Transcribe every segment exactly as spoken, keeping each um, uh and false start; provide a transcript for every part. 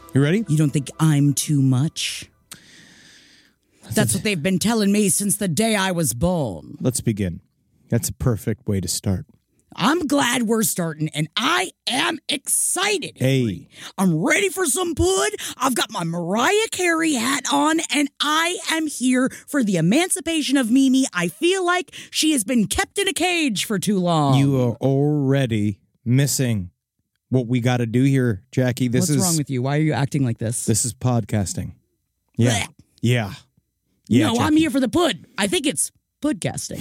You ready? You don't think I'm too much? That's what they've been telling me since the day I was born. Let's begin. That's a perfect way to start. I'm glad we're starting, and I am excited. Hey. I'm ready for some pud. I've got my Mariah Carey hat on, and I am here for the emancipation of Mimi. I feel like she has been kept in a cage for too long. You are already missing what we got to do here, Jackie. This What's is wrong with you? Why are you acting like this? This is podcasting. Yeah. Blech. Yeah. Yeah. no, Jackie. I'm here for the pud. I think it's podcasting.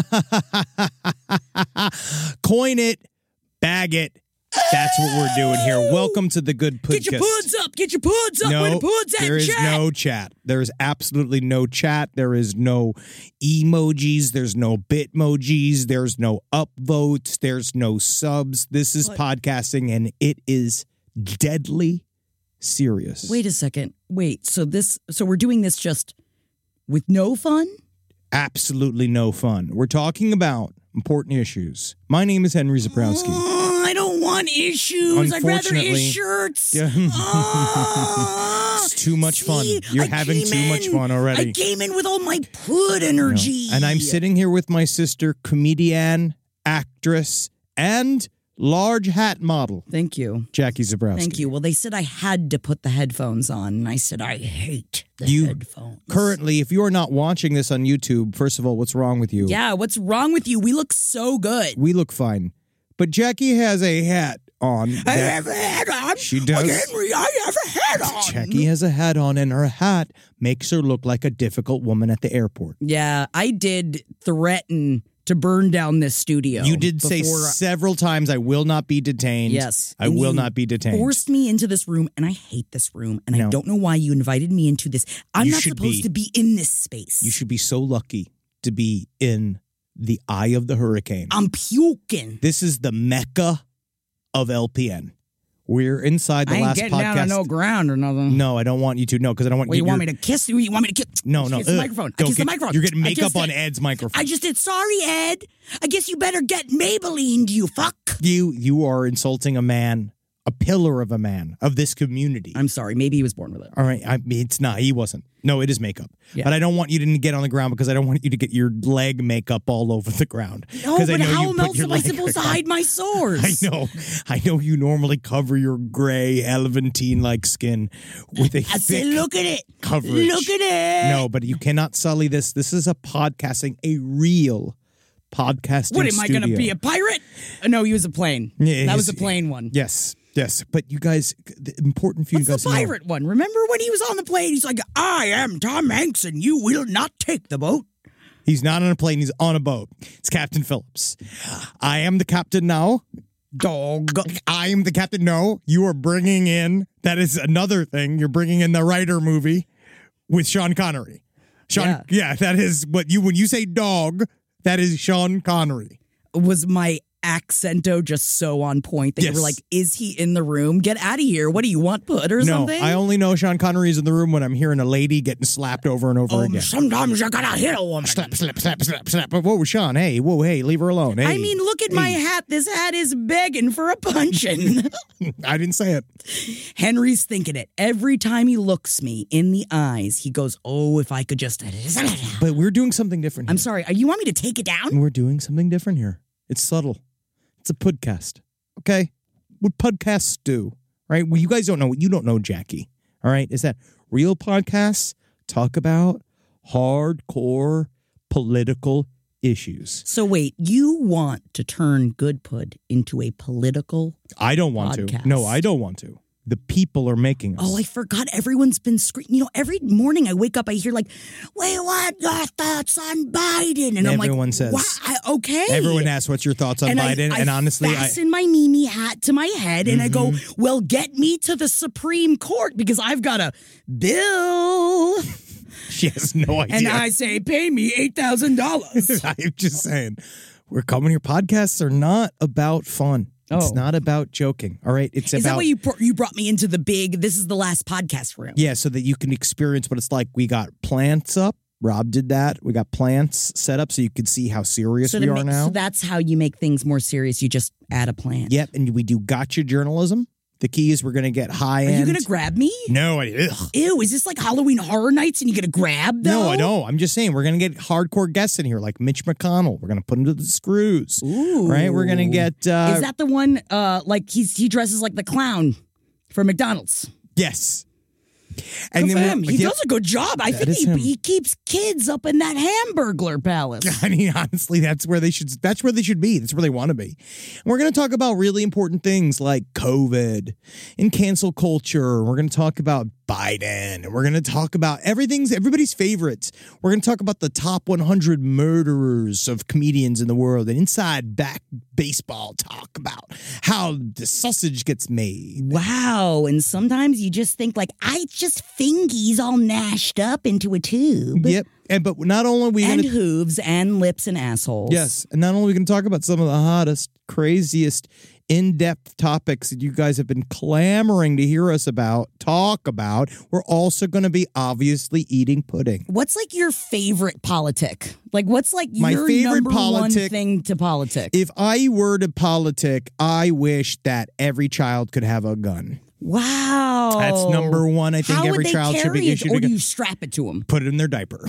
Coin it, bag it. That's what we're doing here. Welcome to the Good Podcast. Get your puds up. Get your puds up. No, Where the puds at, there is chat? no chat. There is absolutely no chat. There is no emojis. There's no bitmojis. There's no upvotes. There's no subs. This is What? podcasting, and it is deadly serious. Wait a second. Wait. So this. So we're doing this just with no fun? Absolutely no fun. We're talking about important issues. My name is Henry Zabrowski. Oh, I don't want issues. I'd rather Unfortunately- ish shirts. Yeah. Ah, It's too much fun. see, You're I having came too much in- fun already. I came in with all my pud energy. And I'm sitting here with my sister, comedian, actress, and large hat model, Thank you. Jackie Zabrowski. Thank you. Well, they said I had to put the headphones on, and I said I hate the You headphones. Currently, if you are not watching this on YouTube, first of all, what's wrong with you? Yeah, what's wrong with you? We look so good. We look fine. But Jackie has a hat on. I that- have a hat on. She does. Like Henry, I have a hat on. Jackie has a hat on, and her hat makes her look like a difficult woman at the airport. Yeah, I did threaten to burn down this studio. You did say before- several times, I will not be detained. Yes. I and will you not be detained. Forced me into this room, and I hate this room, and No. I don't know why you invited me into this. I'm You not should supposed be. to be in this space. You should be so lucky to be in the eye of the hurricane. I'm puking. This is the Mecca of L P N. We're inside the I ain't last getting podcast. down on no ground or nothing. No, I don't want you to. No, because I don't want Well, you your- want me to kiss you? You want me to kiss? No, I no. Kiss the ugh, microphone. I don't kiss the get- microphone. You're getting I makeup just on did- Ed's microphone. I just did. Sorry, Ed. I guess you better get Maybelline, you fuck. you you are insulting a man, a pillar of a man of this community. I'm sorry. Maybe he was born with it. All right, I mean, it's not. He wasn't. No, it is makeup. Yeah. But I don't want you to get on the ground because I don't want you to get your leg makeup all over the ground. No, 'Cause I but know how you put else your am I leg supposed to around. hide my sores? I know. I know you normally cover your gray Elevantine-like skin with a I thick said, look at it. coverage. Look at it. No, but you cannot sully this. This is a podcasting, a real podcasting What, am I going to studio. be a pirate? Uh, No, he was a plane. Yeah, that he's- was a plane one. Yes, yes. But you guys, the important for you What's guys the to know. pirate one? Remember when he was on the plane? He's like, I am Tom Hanks and you will not take the boat. He's not on a plane. He's on a boat. It's Captain Phillips. I am the captain now. Dog. I am the captain. No, you are bringing in, that is another thing. You're bringing in the Rider movie with Sean Connery. Sean, Yeah. yeah, that is what you, when you say dog, that is Sean Connery. Was my accento just so on point that you Yes. were like, is he in the room? Get out of here. What do you want, put or No, something? I only know Sean Connery is in the room when I'm hearing a lady getting slapped over and over Um, again. sometimes you gotta hit a woman. Slap, slap, slap, slap, slap. Whoa, Sean, hey, whoa, hey, leave her alone. Hey. I mean, look at my Hey. hat. This hat is begging for a punching. I didn't say it. Henry's thinking it. Every time he looks me in the eyes, he goes, oh, if I could just... But we're doing something different here. I'm sorry. You want me to take it down? We're doing something different here. It's subtle. It's a podcast. Okay? What podcasts do, right? Well, you guys don't know what you don't know, Jackie. All right? Is that real podcasts talk about hardcore political issues. So wait, you want to turn Good Pud into a political... I don't want Podcast. to. No, I don't want to. The people are making us. Oh, I forgot. Everyone's been screaming. You know, every morning I wake up, I hear like, we want your thoughts on Biden. And I'm like, Everyone says. "Wha- I- okay. Everyone asks, what's your thoughts on and Biden? I, I and honestly, I, fasten my Mimi hat to my head and I go, well, get me to the Supreme Court because I've got a bill. she has no idea. And I say, pay me eight thousand dollars. I'm just saying, we're coming here. Podcasts are not about fun. It's Oh. not about joking. All right. It's Is about that why you br- you brought me into the big, this is the last podcast room? yeah, so that you can experience what it's like. We got plants up. Rob did that. We got plants set up so you could see how serious So, we to are ma- now. so that's how you make things more serious. You just add a plant. Yep, and we do gotcha journalism. The key is we're going to get high Are end. you going to grab me? No, I, ugh. Ew, is this like Halloween Horror Nights and you get a grab, though? No, I don't. I'm just saying we're going to get hardcore guests in here like Mitch McConnell. We're going to put him to the screws. Ooh. Right? We're going to get... Uh, is that the one, uh, like, he's he dresses like the clown for McDonald's? Yes. And And then then he yep. does a good job. I That think is he, him. he keeps kids up in that Hamburglar Palace. I mean, honestly, that's where they should. That's where they should be. That's where they want to be. And we're going to talk about really important things like COVID and cancel culture. We're going to talk about Biden, and we're going to talk about everything's everybody's favorites. We're going to talk about the top one hundred murderers of comedians in the world, and inside back baseball talk about how the sausage gets made. Wow. And sometimes you just think, like, I just fingies all gnashed up into a tube. Yep. And but not only are we And going to hooves and lips and assholes. yes, and not only are we going to talk about some of the hottest, craziest, in-depth topics that you guys have been clamoring to hear us about, talk about, we're also going to be obviously eating pudding. What's like your favorite politic? Like, what's like My your favorite number one politic- thing to politic? If I were to politic, I wish that every child could have a gun. Wow. That's number one. I think How every would they child should carry be it, issued or a do gun. you strap it to them? Put it in their diaper.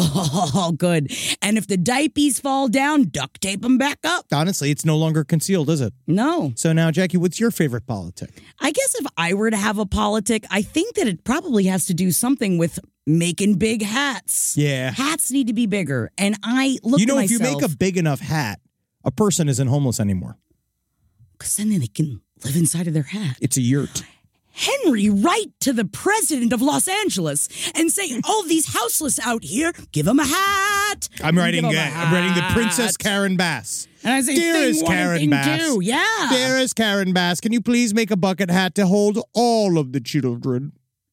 Oh, good. And if the diapies fall down, duct tape them back up. Honestly, it's no longer concealed, is it? No. So now, Jackie, what's your favorite politic? I guess if I were to have a politic, I think that it probably has to do something with making big hats. Yeah. Hats need to be bigger. And I look You know, at if you myself, make a big enough hat, a person isn't homeless anymore. because then they can live inside of their hat. It's a yurt. Henry, write to the president of Los Angeles and say, all these houseless out here, give them a hat. I'm writing. Give 'em Uh, a I'm writing the hat. Princess Karen Bass. And I say, Dearest thing one Karen and thing Bass. two. Yeah. Dearest Karen Bass, can you please make a bucket hat to hold all of the children?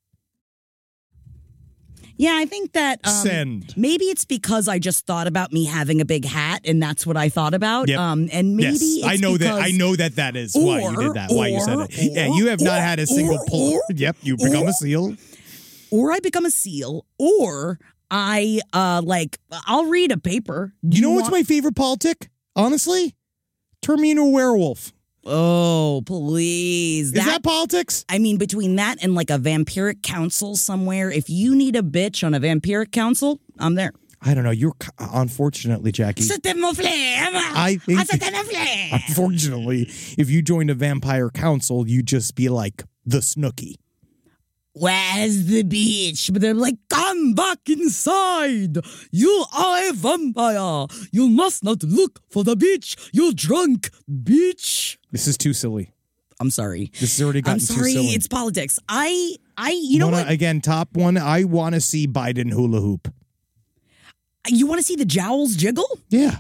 Yeah, I think that um, Send. maybe it's because I just thought about me having a big hat, and that's what I thought about. Yep. Um, and maybe yes, it's I know that. because- I know that that is why you did that. Why you said or- it. Yeah, you have not or- had a single or- pull. or- Yep, you become or- a seal. or I become a seal, or I uh like I'll read a paper. Do You know what's want- my favorite politic? Honestly, turn me into a werewolf. Oh, please! Is that politics? I mean, between that and like a vampiric council somewhere, if you need a bitch on a vampiric council, I'm there. I don't know. You're unfortunately, Jackie. I think. Unfortunately, if you joined a vampire council, you'd just be like the Snooki. Where's the bitch? But they're like, come back inside. You are a vampire. You must not look for the bitch. You're drunk, bitch. This is too silly. I'm sorry. This has already I'm gotten too sorry. silly. It's politics. I, I, you know Wanna- what? Again, top one. I want to see Biden hula hoop. You want to see the jowls jiggle? Yeah.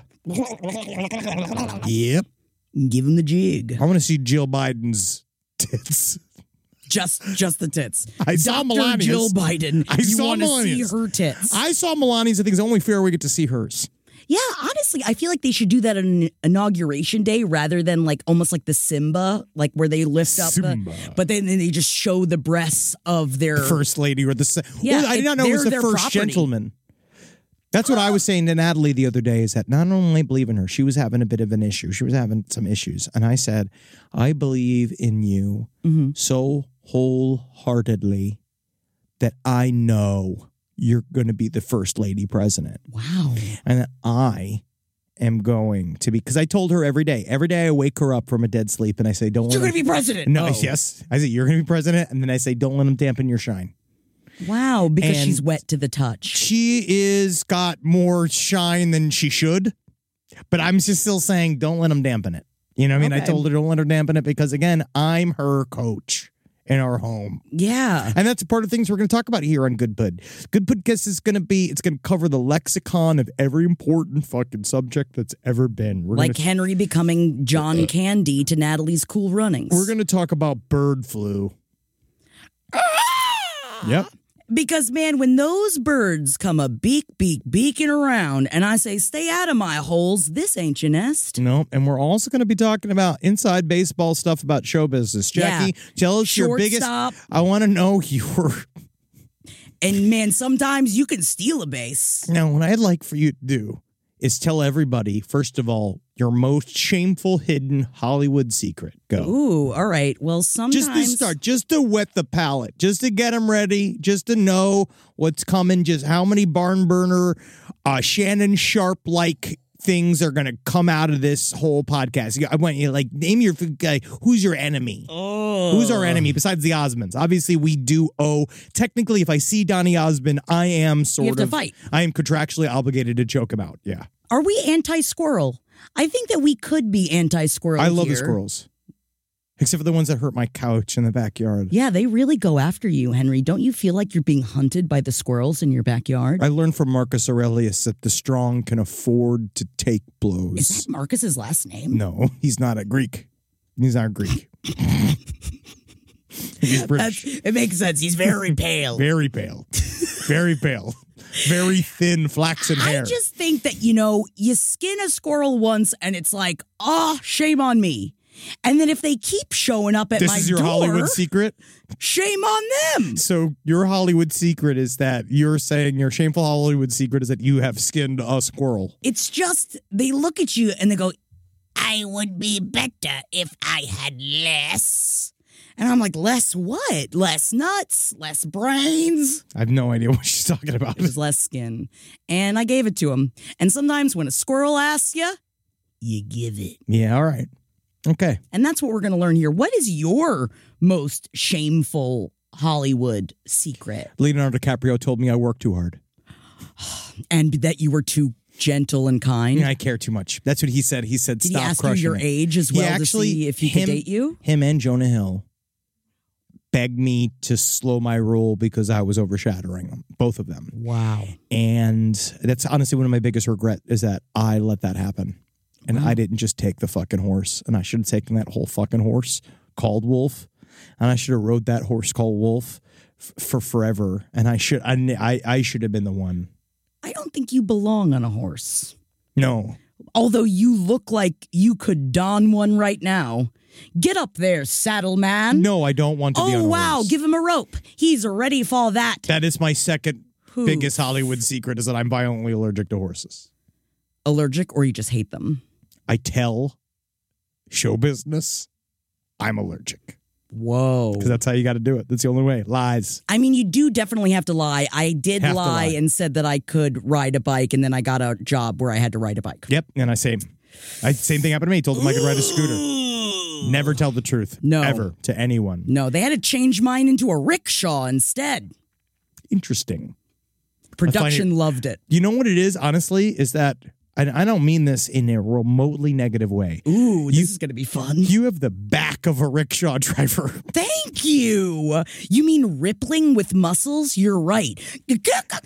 Yep. Give him the jig. I want to see Jill Biden's tits. Just, just the tits. I saw Doctor Melania's. Jill Biden. I you saw want to see Melania's. her tits? I saw Melania's. I think it's only fair we get to see hers. Yeah, honestly, I feel like they should do that on inauguration day rather than like almost like the Simba, like where they lift up Simba. the, but then, then they just show the breasts of their First lady or the. Se- Yeah, well, I did not know it was they're the their first property. gentleman. That's what I was saying to Natalie the other day, is that not only believe in her, she was having a bit of an issue. She was having some issues. And I said, I believe in you Mm-hmm. so wholeheartedly that I know you're going to be the first lady president. Wow. And that I am going to be, because I told her every day, every day I wake her up from a dead sleep and I say, don't You're let going to him- be president. No, Oh. yes. I say, you're going to be president. And then I say, don't let him dampen your shine. Wow, because And she's wet to the touch. She is got more shine than she should, but I'm just still saying, don't let him dampen it. You know what I mean? I Okay. told her, don't let her dampen it because, again, I'm her coach in our home. Yeah. And that's a part of things we're going to talk about here on Good Pud. Good Podcast is going to be, it's going to cover the lexicon of every important fucking subject that's ever been. We're Like gonna, Henry becoming John Candy to Natalie's Cool Runnings. we're going to talk about bird flu. Yep. Because, man, when those birds come a beak, beak, beaking around, and I say, stay out of my holes, this ain't your nest. No, and we're also going to be talking about inside baseball stuff about show business. Jackie, tell us your biggest. Shortstop. I want to know your. And, man, sometimes you can steal a base. Now, what I'd like for you to do is tell everybody, first of all, your most shameful hidden Hollywood secret. Go. Ooh, all right. Well, sometimes... Just to start, just to wet the palate, just to get them ready, just to know what's coming, just how many barn burner, uh, Shannon Sharp-like things are going to come out of this whole podcast. I want you like name your guy. Who's your enemy? Oh. Who's our enemy besides the Osmonds? Obviously, we do owe. Technically, if I see Donny Osmond, I am sort You have of. to fight. I am contractually obligated to choke him out. Yeah. Are we anti-squirrel? I think that we could be anti-squirrel I love here. the squirrels. Except for the ones that hurt my couch in the backyard. Yeah, they really go after you, Henry. Don't you feel like you're being hunted by the squirrels in your backyard? I learned from Marcus Aurelius that the strong can afford to take blows. Is that Marcus's last name? No, he's not a Greek. He's not Greek. He's British. That's, it makes sense. He's very pale. Very pale. Very pale. Very thin, flaxen hair. I just think that, you know, you skin a squirrel once and it's like, oh, shame on me. And then if they keep showing up at this my is your door, Hollywood secret? shame on them. So your Hollywood secret is that you're saying your shameful Hollywood secret is that you have skinned a squirrel. It's just they look at you and they go, I would be better if I had less. And I'm like, less what? Less nuts? Less brains? I have no idea what she's talking about. It was less skin. And I gave it to him. And sometimes when a squirrel asks you, you give it. Yeah, all right. Okay. And that's what we're going to learn here. What is your most shameful Hollywood secret? Leonardo DiCaprio told me I work too hard. And that you were too gentle and kind? I care too much. That's what he said. He said, Did stop he ask crushing you your it. age as He well actually, to see if he him, could date you? Him and Jonah Hill begged me to slow my roll because I was overshadowing them, both of them. Wow. And that's honestly one of my biggest regret is that I let that happen. And Wow. I didn't just take the fucking horse. And I should have taken that whole fucking horse called Wolf. And I should have rode that horse called Wolf f- for forever. And I should I, I, I should have been the one. I don't think you belong on a horse. No. Although you look like you could don one right now. Get up there, saddle man. No, I don't want to be on Oh, a wow. horse. Give him a rope. He's ready for that. That is my second Poof. biggest Hollywood secret is that I'm violently allergic to horses. Allergic or you just hate them? I tell show business I'm allergic. Whoa. Because that's how you got to do it. That's the only way. Lies. I mean, you do definitely have to lie. I did Have to lie, lie. and said that I could ride a bike, and then I got a job where I had to ride a bike. Yep. And I same. I same thing happened to me. Told them I could ride a scooter. Never tell the truth. No. Ever to anyone. No, they had to change mine into a rickshaw instead. Interesting. Production it- loved it. You know what it is, honestly, is that and I don't mean this in a remotely negative way. Ooh, this You- is going to be fun. You have the back of a rickshaw driver. Thank you. You mean rippling with muscles? You're right. You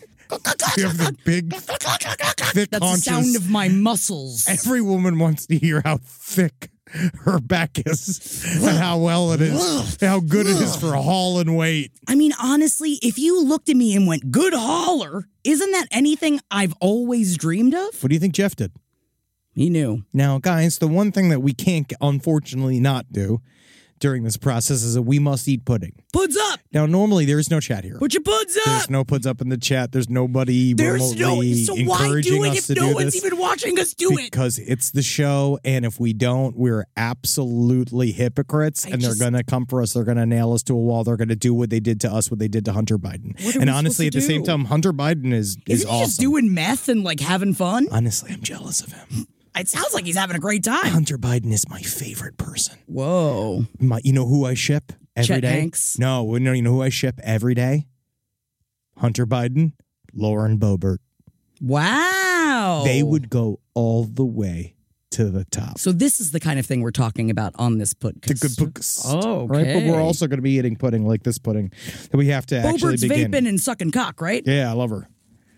have the big, thick That's the haunches. sound of my muscles. Every woman wants to hear how thick her back is and how well it is, how good it is for hauling weight. I mean, honestly, if you looked at me and went, good holler, isn't that anything I've always dreamed of? What do you think Jeff did? He knew. Now, guys, the one thing that we can't unfortunately not do during this process is that we must eat pudding. Puds up. Now, normally there is no chat here. Put your puds up. There's no puts up in the chat. There's nobody There's no. remotely So why encouraging do it us if to no do one's this. even watching us do it? Because it's the show, and if we don't, we're absolutely hypocrites, I and just- they're going to come for us. They're going to nail us to a wall. They're going to do what they did to us, what they did to Hunter Biden. What are And we honestly, at supposed the to same do? time, Hunter Biden is is Isn't he awesome. just doing meth and like having fun? Honestly, I'm jealous of him. It sounds like he's having a great time. Hunter Biden is my favorite person. Whoa. My, you know who I ship every day? Chet Hanks? No, no, you know who I ship every day? Hunter Biden, Lauren Boebert. Wow. They would go all the way to the top. So this is the kind of thing we're talking about on this podcast. The good books. Oh, Right, but okay. we're also going to be eating pudding like this pudding that we have to actually Bobert's begin. vaping and sucking cock, right? Yeah, I love her.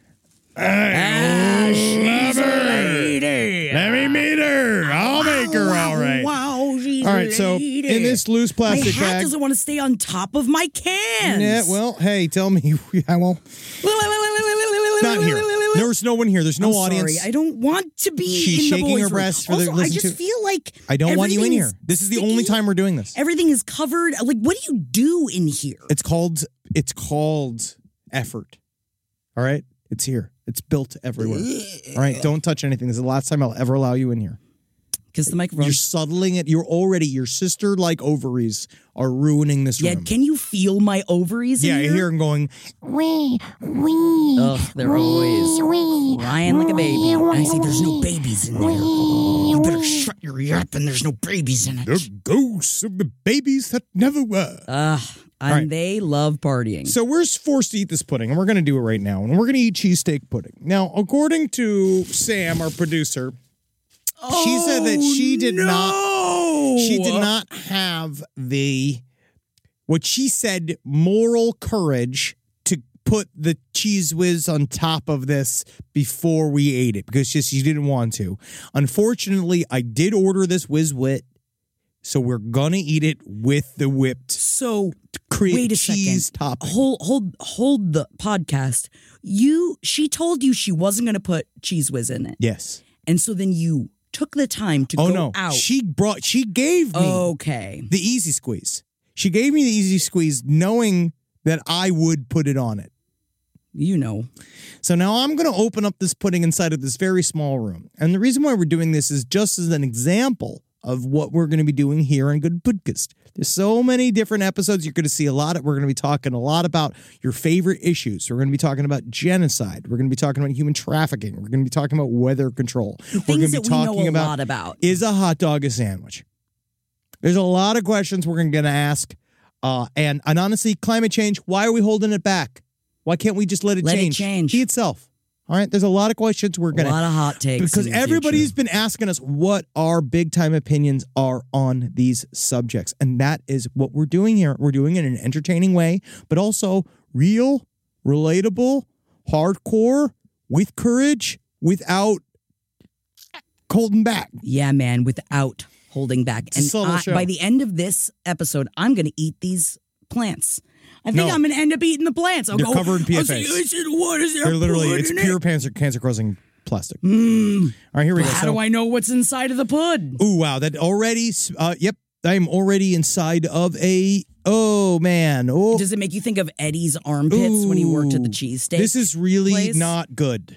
Ah, she's love a her. lady. Let me meet her. I'll make her Wow, all right. Wow, she's All a right, so lady. in this loose my plastic hat bag. doesn't want to stay on top of my cans. Yeah, well, hey, tell me. Yeah, well, not here. There's no one here. There's no I'm audience. Sorry, I don't want to be. She's in the shaking boys' her room. breasts for the- Also, I listen just to- feel like I don't want you in here. everything's This is the only sticky. time we're doing this. Everything is covered. Like, what do you do in here? It's called. It's called effort. All right, it's here. It's built everywhere. All right, don't touch anything. This is the last time I'll ever allow you in here. Kiss the microphone. You're subtling it. You're already, your sister-like ovaries are ruining this yeah, room. can you feel my ovaries Yeah, in I here? hear them going, Wee, wee. Ugh, they're always wee, crying like a baby. And I say, there's no babies in there. You better shut your yap and there's no babies in it. the ghosts of the babies that never were. Ugh, and right. they love partying. So we're forced to eat this pudding, and we're going to do it right now. And we're going to eat cheesesteak pudding. Now, according to Sam, our producer, she said that she did no! not she did not have the what she said moral courage to put the cheese whiz on top of this before we ate it because she, she didn't want to. Unfortunately, I did order this whiz wit, so we're gonna eat it with the whipped So cream wait a cheese second. topping. Hold hold hold the podcast. You she told you she wasn't gonna put cheese whiz in it. Yes. And so then you took the time to Oh go no. out. She brought she gave me okay. the easy squeeze. She gave me the easy squeeze knowing that I would put it on it. You know. So now I'm going to open up this pudding inside of this very small room. And the reason why we're doing this is just as an example of what we're going to be doing here on Good Podcast. There's so many different episodes. You're going to see a lot of, we're going to be talking a lot about your favorite issues. We're going to be talking about genocide. We're going to be talking about human trafficking. We're going to be talking about weather control. We're going Things to be that we talking know a about, lot about. is a hot dog a sandwich? There's a lot of questions we're going to ask. Uh, and, and honestly, climate change, why are we holding it back? Why can't we just let it Let it change? change. Be itself. All right, there's a lot of questions we're A going to lot of hot takes. because in the everybody's future. been asking us what our big time opinions are on these subjects. And that is what we're doing here. We're doing it in an entertaining way, but also real, relatable, hardcore, with courage, without holding back. Yeah, man, without holding back. It's a subtle I, show. by the end of this episode, I'm going to eat these plants. I think No. I'm going to end up eating the plants. I'll They're go, covered in P I'll F say, As. I said, what is there? They're literally, pud it's in pure it? cancer, cancer causing plastic. Mm. All right, here we go. How So- do I know what's inside of the pud? Ooh, wow. That already, uh, yep, I'm already inside of a, oh, man. Oh, Does it make you think of Eddie's armpits when he worked at the Ooh. cheesesteak? This is really place? not good.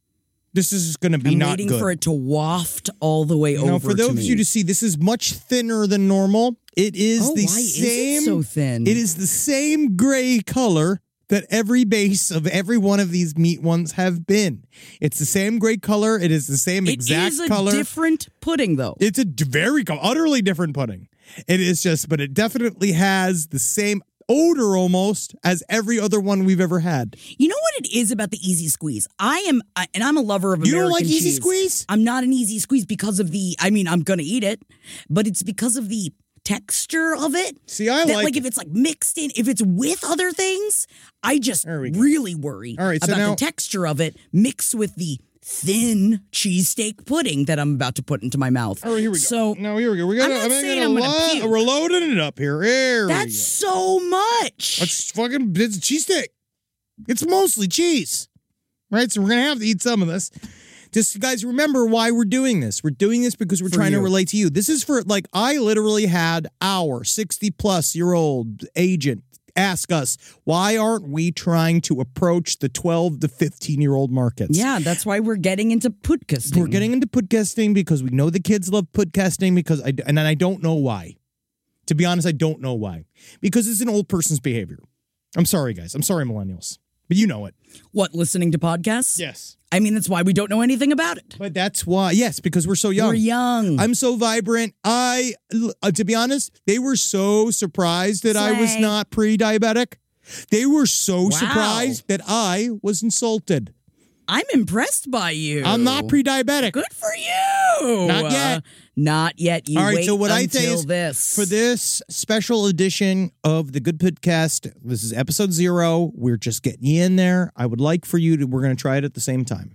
This is going to be I'm not waiting good. for it to waft all the way over Now, for to those of me. you to see, this is much thinner than normal. It is Oh, the why is same. it so thin? It is the same gray color that every base of every one of these meat ones have been. It's the same gray color. It is the same It exact is a color. different pudding, though. It's a d- very co- utterly different pudding. It is just, but it definitely has the same odor almost as every other one we've ever had. You know what it is about the Easy Squeeze? I am, I, and I'm a lover of You American don't like Easy cheese. Squeeze? I'm not an Easy Squeeze because of the, I mean, I'm going to eat it, but it's because of the texture of it. See, I that, like, like if it's like mixed in, if it's with other things, I just There we go. really worry All right, so about now- the texture of it mixed with the thin cheesesteak pudding that I'm about to put into my mouth. All right, here we go. So no, here we go. We're gonna, I'm not I'm saying gonna I'm gonna lo- puke. We're loading it up here. Here we that's go. so much. It's fucking it's a cheesesteak. It's mostly cheese, right? So we're gonna have to eat some of this. Just guys, remember why we're doing this. We're doing this because we're For trying to you. relate to you. This is for like I literally had our sixty plus year old agent ask us why aren't we trying to approach the twelve to fifteen year old markets? Yeah, that's why we're getting into podcasting. We're getting into podcasting because we know the kids love podcasting because I and I don't know why. To be honest, I don't know why. Because it's an old person's behavior. I'm sorry, guys. I'm sorry, millennials. But you know it. What, listening to podcasts? Yes. I mean, that's why we don't know anything about it. But that's why, yes, because we're so young. We're young. I'm so vibrant. I, uh, to be honest, they were so surprised that I was Slay. not pre-diabetic. They were so Wow. surprised that I was insulted. I'm impressed by you. I'm not pre-diabetic. Good for you. Not yet. Uh, not yet. You All right, wait so what I until say is this. for this special edition of the Good Podcast, this is episode zero. We're just getting you in there. I would like for you to, we're going to try it at the same time.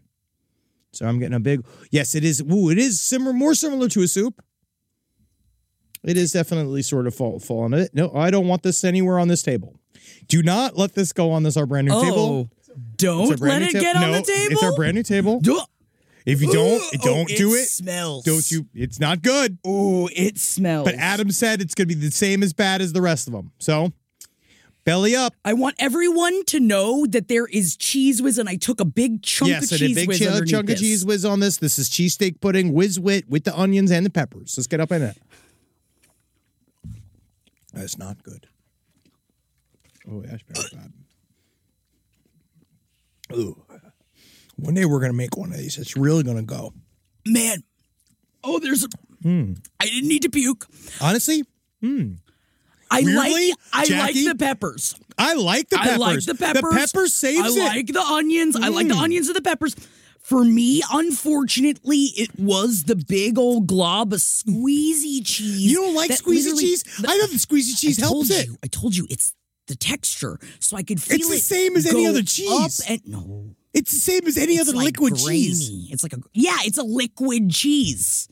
So I'm getting a big, yes, it is. Ooh, it is similar, more similar to a soup. It is definitely sort of fall, fall on it. No, I don't want this anywhere on this table. Do not let this go on this, our brand new oh, table. It's our don't brand let new it ta- get on no, the table. It's our brand new table. Duh. If you don't, Ooh, don't oh, do it it. Smells. Don't you, it's not good. Oh, it smells. But Adam said it's going to be the same as bad as the rest of them. So Belly up. I want everyone to know that there is Cheese Whiz, and I took a big chunk Yes, of I did Cheese big Whiz ch- underneath chunk this. of cheese whiz on this. This is cheesesteak pudding, whiz wit with the onions and the peppers. Let's get up in it. That's not good. Oh, that's very bad. Ooh. One day we're going to make one of these. It's really going to go. Man. Oh, there's a... Mm. I didn't need to puke. Honestly, mm. I Weirdly, like I Jackie, like the peppers. I like the peppers. I like the peppers. The pepper saves I it. like the onions. Mm. I like the onions and the peppers. For me, unfortunately, it was the big old glob of squeezy cheese. You don't like squeezy cheese? The, I know the squeezy cheese I helps told it. You, I told you, it's the texture, so I could feel it. It's the same as any other cheese. Up and, no. It's the same as any it's other like liquid grainy. cheese. It's like a yeah, it's a liquid cheese.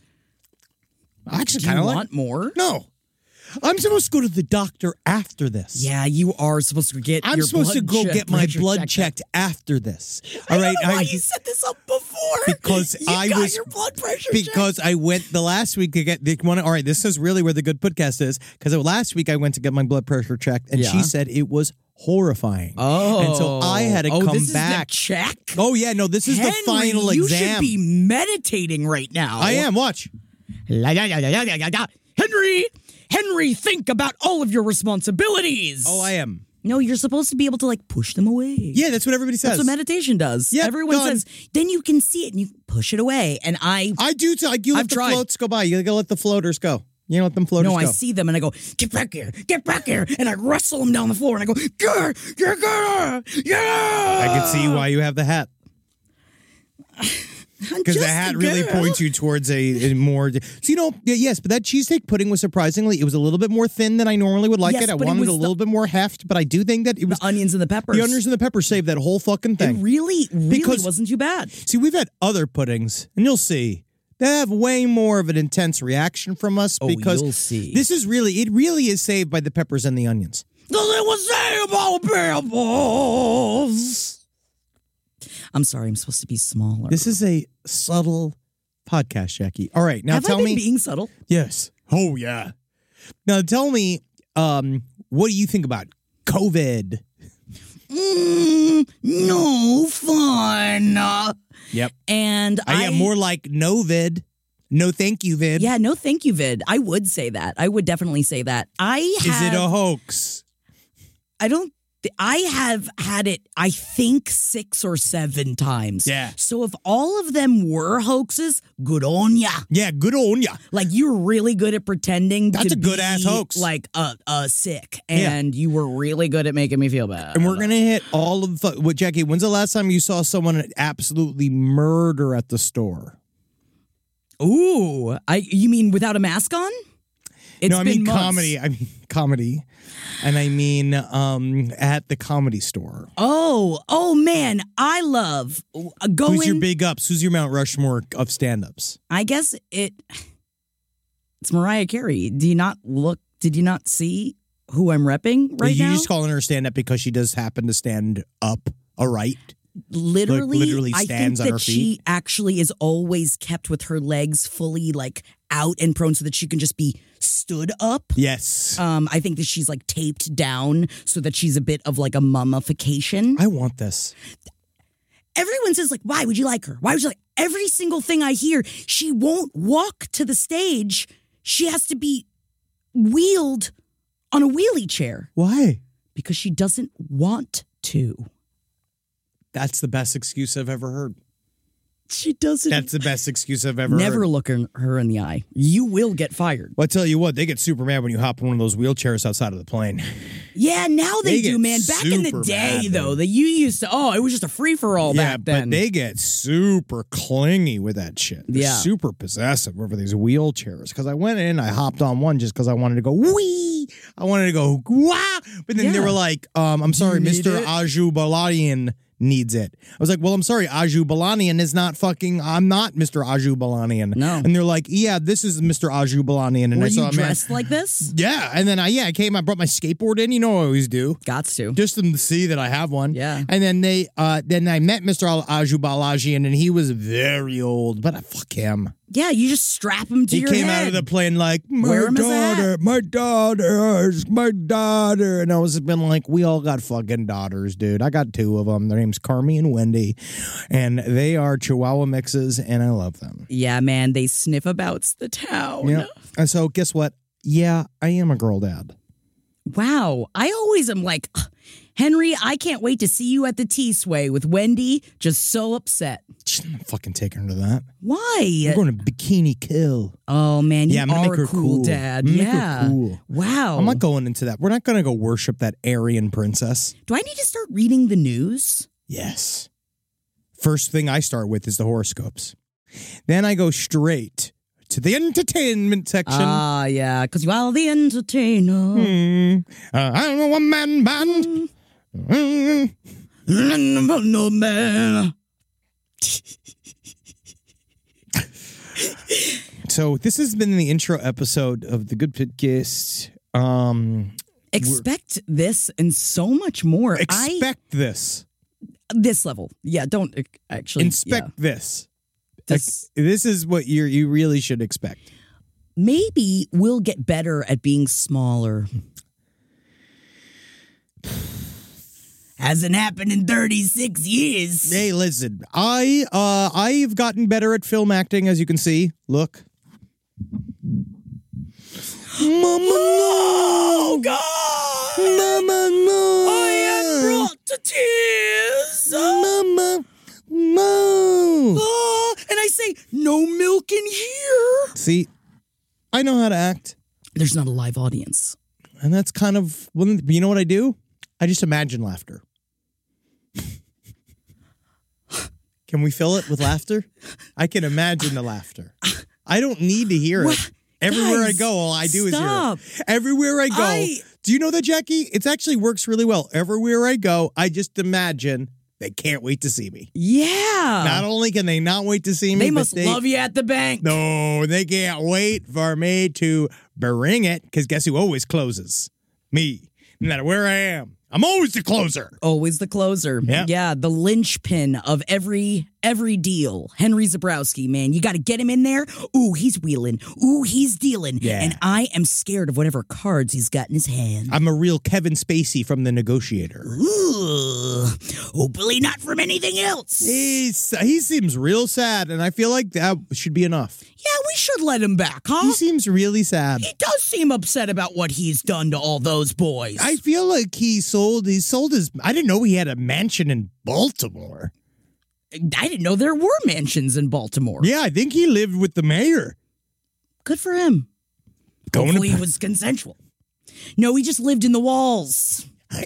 I actually Do you kind of want like. more? No, I'm supposed to go to the doctor after this. Yeah, you are supposed to get. I'm your supposed to blood go check- get my pressure blood checked. checked after this. I All don't right, know why I, you set this up before. because you I got was your blood pressure because checked. I went the last week to get the one. All right, this is really where the good podcast is because last week I went to get my blood pressure checked and Yeah. she said it was horrifying. Oh, and so I had to oh, come this back. Is the check. Oh yeah, no, this is Henry, the final you exam. should be meditating right now. I am. Watch. La, la, la, la, la, la, la. Henry, Henry, think about all of your responsibilities. Oh, I am. No, you're supposed to be able to like push them away. Yeah, that's what everybody says. That's what meditation does. Yep, Everyone done. says, then you can see it and you push it away. And I, I do. Too. You let I've the tried. floats go by. You gotta let the floaters go. You know, let them floaters no, go. I see them and I go, get back here, get back here. And I wrestle them down the floor and I go, get, get, get, yeah. I can see why you have the hat. Because the Just hat a really girl. points you towards a, a more. So, you know, yeah, yes, but that cheesesteak pudding was surprisingly, it was a little bit more thin than I normally would like Yes, it. I but it wanted was a the- little bit more heft, but I do think that it was The onions and the peppers. the onions and the pepper saved that whole fucking It thing. really, really Because- wasn't too bad. See, we've had other puddings, and you'll see. They have way more of an intense reaction from us Oh, because you'll see. this is really, it really is saved by the peppers and the onions. Does it was say about peppers? I'm sorry, I'm supposed to be smaller. This is a subtle podcast, Jackie. All right, now Have tell I been me. being subtle? Yes. Oh, yeah. Now tell me, um, what do you think about COVID? Mm, no fun. Uh, Yep. and I I am more like no vid. No thank you, vid. Yeah, no thank you, Vid. I would say that. I would definitely say that. I Is have, it a hoax? I don't I have had it, I think, six or seven times. Yeah. So if all of them were hoaxes, good on ya. Yeah, good on ya. Like you're really good at pretending That's to a good be, ass hoax. Like uh, uh sick, Yeah. and you were really good at making me feel bad. And we're gonna hit all of the. What, Jackie? When's the last time you saw someone absolutely murder at the store? Ooh, I you mean without a mask on? It's no, I been mean months. comedy. I mean comedy, and I mean um at the Comedy Store. Oh, oh man, I love uh, going. Who's your big ups? Who's your Mount Rushmore of stand-ups? I guess it. It's Mariah Carey. Do you not look? Did you not see who I'm repping right you now? just calling her stand-up because she does happen to stand up, all right? literally, like, literally I stands think on that her she feet? actually is always kept with her legs fully like out and prone so that she can just be stood up. Yes. Um, I think that she's like taped down so that she's a bit of like a mummification. I want this. Everyone says like, why would you like her? Why would you like every single thing I hear? She won't walk to the stage. She has to be wheeled on a wheelie chair Why? because she doesn't want to. That's the best excuse I've ever heard. She doesn't. That's the best excuse I've ever Never heard. look her, her in the eye. You will get fired. Well, I tell you what, they get super mad when you hop in one of those wheelchairs outside of the plane. Yeah, now they, They do, get man. Back in the super day, mad, though, dude. that you used to, oh, it was just a free for all Yeah, back then. but they get super clingy with that shit. They're Yeah. super possessive over these wheelchairs. Because I went in, I hopped on one just because I wanted to go wee. I wanted to go wow. But then they Yeah. were like, um, I'm sorry, need Mister it? Aju Balanian needs it. I was like, well, I'm sorry, Aju Balanian is not fucking, I'm not Mister Aju Balanian. No. And they're like, yeah, this is Mister Aju Balanian. And Were I saw you a man. dressed like this? Yeah. And then I, yeah, I came, I brought my skateboard in. You know what I always do. Gots to. Just them to see that I have one. Yeah. And then they, uh, then I met Mister Al- Aju Balajian, and he was very old, but uh, fuck him. Yeah, you just strap him to He your came head. out of the plane like, my Wear him as a hat. daughter, my daughters, my daughter. And I was been like, we all got fucking daughters, dude. I got two of them. Their name's Carmi and Wendy. And they are Chihuahua mixes, and I love them. Yeah, man, they sniff about the town. Yeah. And so guess what? Yeah, I am a girl dad. Wow. I always am like, Henry, I can't wait to see you at the T-Sway with Wendy. Just so upset. I'm not fucking taking her to that. Why? We're going to Bikini Kill. Oh, man, you Yeah, I'm gonna are make her a cool, cool. dad. I'm gonna make her Yeah. cool. Wow. I'm not going into that. We're not going to go worship that Aryan princess. Do I need to start reading the news? Yes. First thing I start with is the horoscopes. Then I go straight to the entertainment section. Ah, yeah, because you are the entertainer. Hmm. Uh, I'm a one-man band. Mm. No, man. So this has been the intro episode of the Good Podcast. Um, Expect this and so much more. expect this. I, this level. Yeah, don't uh, actually. Inspect yeah. this. This. Like, this is what you you really should expect. Maybe we'll get better at being smaller. Hasn't happened in thirty-six years. Hey, listen, I uh I've gotten better at film acting, as you can see. Look. Mama, Oh, no! God! Mama, no! I am brought to tears. Mama, no! Oh, and I say, no milk in here. See, I know how to act, There's not a live audience. and that's kind of, well, you know what I do? I just imagine laughter. Can we fill it with laughter? I can imagine the laughter. I don't need to hear it. What? Everywhere Guys, I go, all I do stop. is hear it. Everywhere I go. I- Do you know that, Jackie? It actually works really well. Everywhere I go, I just imagine they can't wait to see me. Yeah. Not only can they not wait to see me, they but must they, love you at the bank. No, they can't wait for me to bring it, because guess who always closes? Me. No matter where I am. I'm always the closer. Always the closer. Yeah. Yeah, the linchpin of every every deal. Henry Zabrowski, man. You got to get him in there. Ooh, he's wheeling. Ooh, he's dealing. Yeah. And I am scared of whatever cards he's got in his hand. I'm a real Kevin Spacey from The Negotiator. Ooh, hopefully not from anything else. He's, he seems real sad, and I feel like that should be enough. Yeah, we should let him back, huh? He seems really sad. He does seem upset about what he's done to all those boys. I feel like he sold, he sold his, I didn't know he had a mansion in Baltimore. I didn't know there were mansions in Baltimore. Yeah, I think he lived with the mayor. Good for him. Going Hopefully to- it was consensual. No, he just lived in the walls. Ah,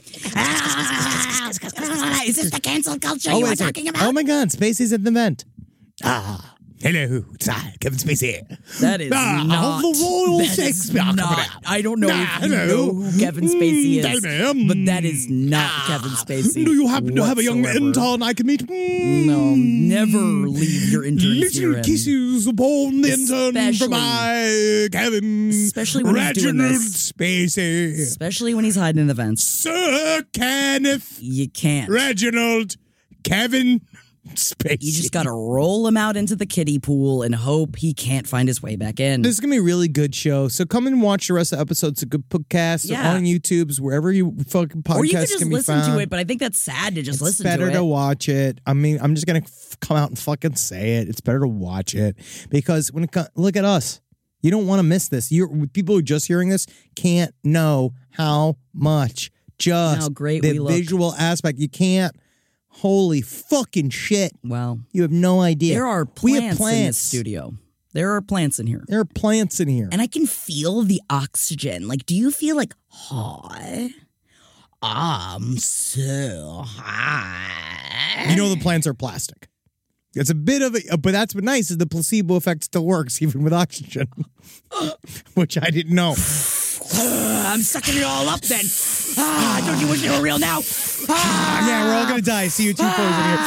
is this the cancel culture you were wait, sorry. talking about? Oh my God, Spacey's at the vent. Ah, hello, it's I, Kevin Spacey. That is Ah, not. the Royal that is Shakespeare not- coming out. I don't know Ah, if you hello. know who Kevin Spacey Mm, is, damn. but that is not Kevin Spacey. Do you happen to have a young whatsoever. intern I can meet? Mm. No, never leave your interns near Little him. kisses upon the intern Especially- for my Kevin. Especially when he's doing Reginald this. Spacey. Especially when he's hiding in the vents. Sir Kenneth You can't. Reginald Kevin Spacey. You just gotta roll him out into the kiddie pool and hope he can't find his way back in. This is gonna be a really good show. So come and watch the rest of the episodes of Good Podcast Yeah. on YouTube's wherever you fucking podcasts or you could just can be listen found. to it, but I think that's sad to just It's listen better to it. to watch it. I mean, I'm just gonna f- come out and fucking say it. It's better to watch it because when it co- look at us, you don't want to miss this. You people who are just hearing this can't know how much just How great the we look. visual aspect. You can't. Holy fucking shit! Well, You have no idea. there are We plants, have plants in this studio. There are plants in here. There are plants in here. And I can feel the oxygen. Like, do you feel like, hi? I'm so high. You know the plants are plastic. It's a bit of a, but that's what nice is the placebo effect still works even with oxygen, which I didn't know. I'm sucking it all up then. Ah, don't you wish they were real now? Ah, Yeah, we're all gonna die. C O two poison here.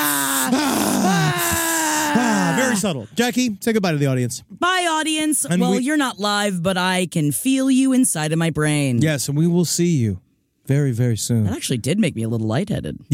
Ah, very subtle. Jackie, say goodbye to the audience. Bye, audience. And well, we- you're not live, but I can feel you inside of my brain. Yes, and we will see you very, very That soon. actually did make me a little lightheaded. Yep.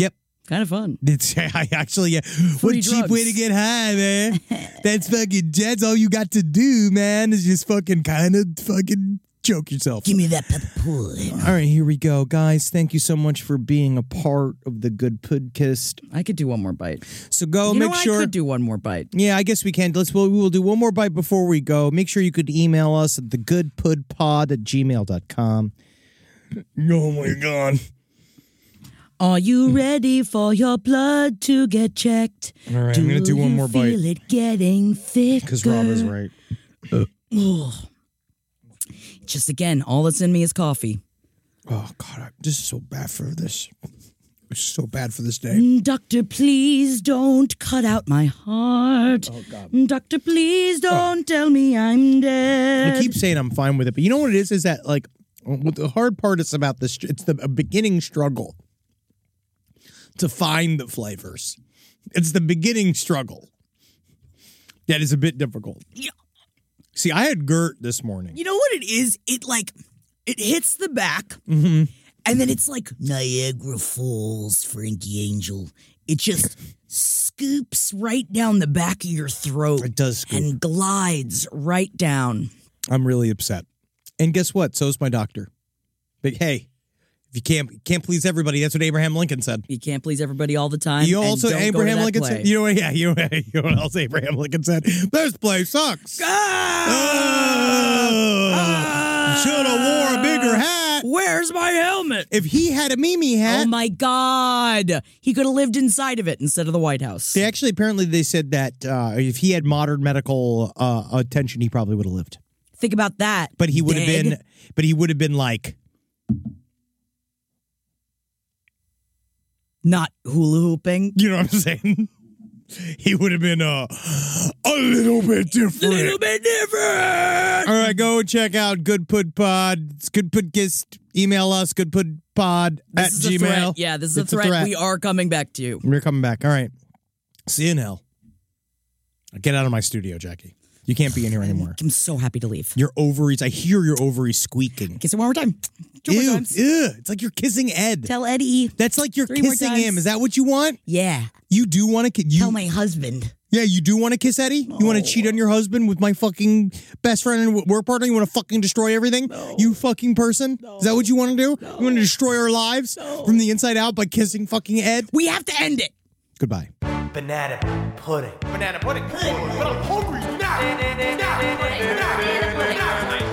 Kind of fun. It's I actually yeah. What Free cheap drugs. way to get high, man. That's fucking that's all you got to do, man, is just fucking kind of fucking choke yourself. Give me that pepper pudding. All right, here we go. Guys, thank you so much for being a part of the Good Podcast. I could do one more bite. So go you make know what? sure I could do one more bite. Yeah, I guess we can. Let's we'll, we will do one more bite before we go. Make sure you could email us at thegoodpudpod at gmail dot com. Oh my god. Are you ready for your blood to get checked? All right, I'm gonna do one you more bite. Feel it getting thicker. Because Rob is right. Oh. Just again, all that's in me is coffee. Oh god, I, this is so bad for this. It's so bad for this day. Doctor, please don't cut out my heart. Oh god. Doctor, please don't tell me I'm dead. I keep saying I'm fine with it, but you know what it is? Is that like what the hard part is about this? It's the a beginning struggle to find the flavors. It's the beginning struggle that is a bit difficult. Yeah. See, I had Gert this morning. You know what it is? It like it hits the back, Mm-hmm. and then it's like Niagara Falls, Frankie Angel. It just scoops right down the back of your throat. It does scoop. and glides right down. I'm really upset. And guess what? So is my doctor. But hey, if you can't can't please everybody, that's what Abraham Lincoln said. You can't please everybody all the time. You and also don't go to Abraham that Lincoln play. said. You know what? Yeah, you know, you know what else Abraham Lincoln said? This place sucks. Ah! Oh, should have wore a bigger hat. Where's my helmet? If he had a Mimi hat. Oh my God! He could have lived inside of it instead of the White House. They actually apparently they said that uh, if he had modern medical uh, attention, he probably would have lived. Think about that. But he would have Dead. been. But he would have been like. Not hula hooping. You know what I'm saying? He would have been uh, a little bit different. A little bit different. All right, go check out Good Pud Pod. It's Good Podcast. Email us, goodpudpod This at is a Gmail. threat. Yeah, this is It's a threat. We are coming back to you. We're coming back. All right. See you in hell. Get out of my studio, Jackie. You can't be in here anymore. I'm so happy to leave. Your ovaries, I hear your ovaries squeaking. Kiss it one more time. Two Ew, more times. ew. It's like you're kissing Ed. Tell Eddie. That's like you're Three more kissing times. him. Is that what you want? Yeah. You do want to kiss? You, Tell my husband. yeah, you do want to kiss Eddie? You want to cheat on your husband with my fucking best friend and work partner? You want to fucking destroy everything? You fucking person? Is that what you want to do? You want to destroy our lives from the inside out by kissing fucking Ed? We have to end it. Goodbye. Banana pudding. Banana pudding. But I'm hungry now. Now. Now. Now.